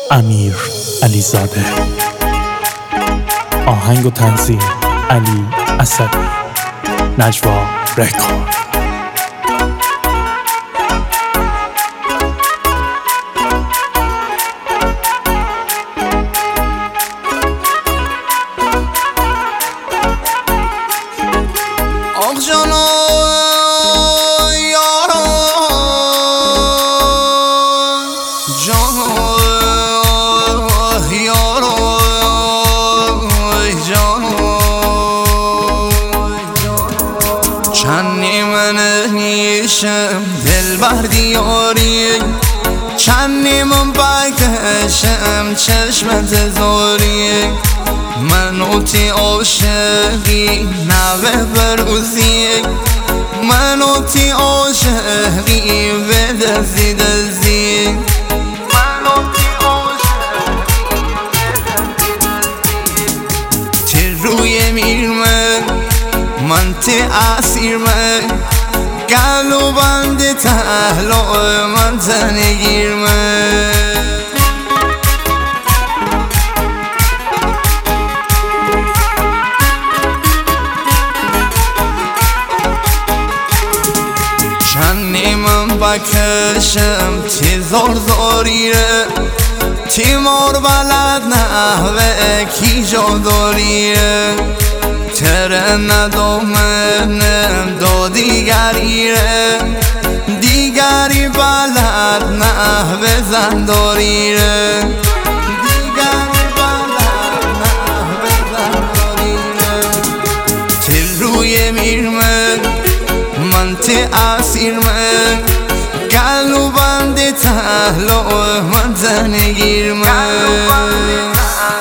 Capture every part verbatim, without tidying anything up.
امیر علیزاده. آهنگ و تنظیم علی اسدی. نجوا رکورد. آخ جانا یارا جانا یارا جانا چندی من نیشم دل بر دیاری، چندی من بکشم چشمت زاری، منوتی عاشقی نوه بروزی، منوتی عاشقی به دزی دزی، منوتی عاشقی تی روی میرمه من تی اسیر من گلو بند تهلا من تنگیر من چندی من بکشم تی زار زاریره، تی مار بلد نحوه کی جا داریره، تره ندامنم دا دیگریره، دیگری بلد نحوه زنداریره، دیگری بلد نحوه زنداریره، تی روی میرمن من تی اسیر من گلو بند تهلا من زنگیر من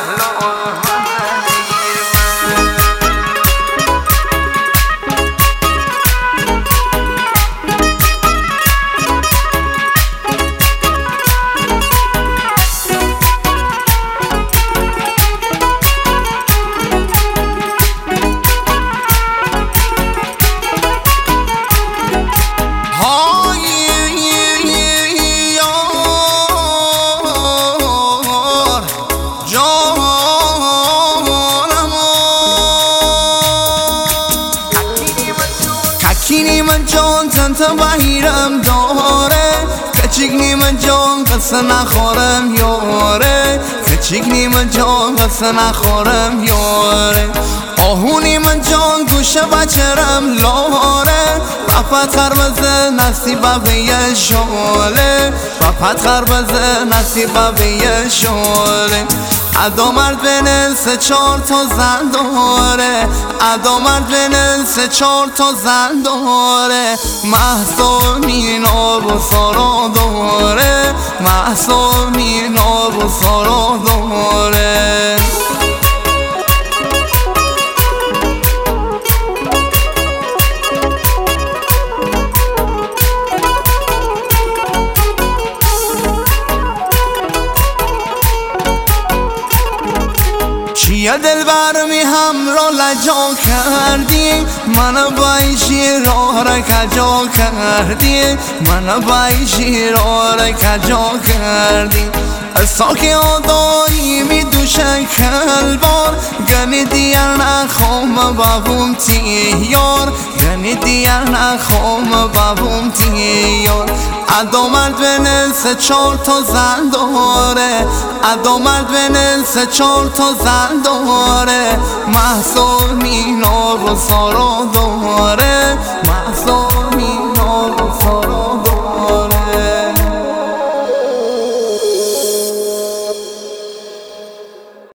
کینی من جان تنت بهیرم داره، کچیگنی من جان قصه نخورم یاره، کچیگنی من جان قصه نخورم یاره، آهونی من جان گوشه بچرم لاره، بپت خربزه نصیبه به یه شاله، بپت خربزه نصیبه به یه شاله، ادا مرد بینن سه چار تا زن داره، ادا مرد بینن سه چار تا زن داره، محسا مینار و سارا داره، محسا مینار و سارا داره. چیه دل برمی همرا لجا کردی، من بایشی را را کجا کردی، من بایشی را را کجا کردی، ساکی آدایی می دوشن کلبار، گنی دیر نخوام بابوم تیار، گنی دیر نخوام بابوم تیار، ادا مرد بینن سه چار تا زن داره، ادا مرد بینن سه چار تا زن داره، محسا مینار و سارا داره.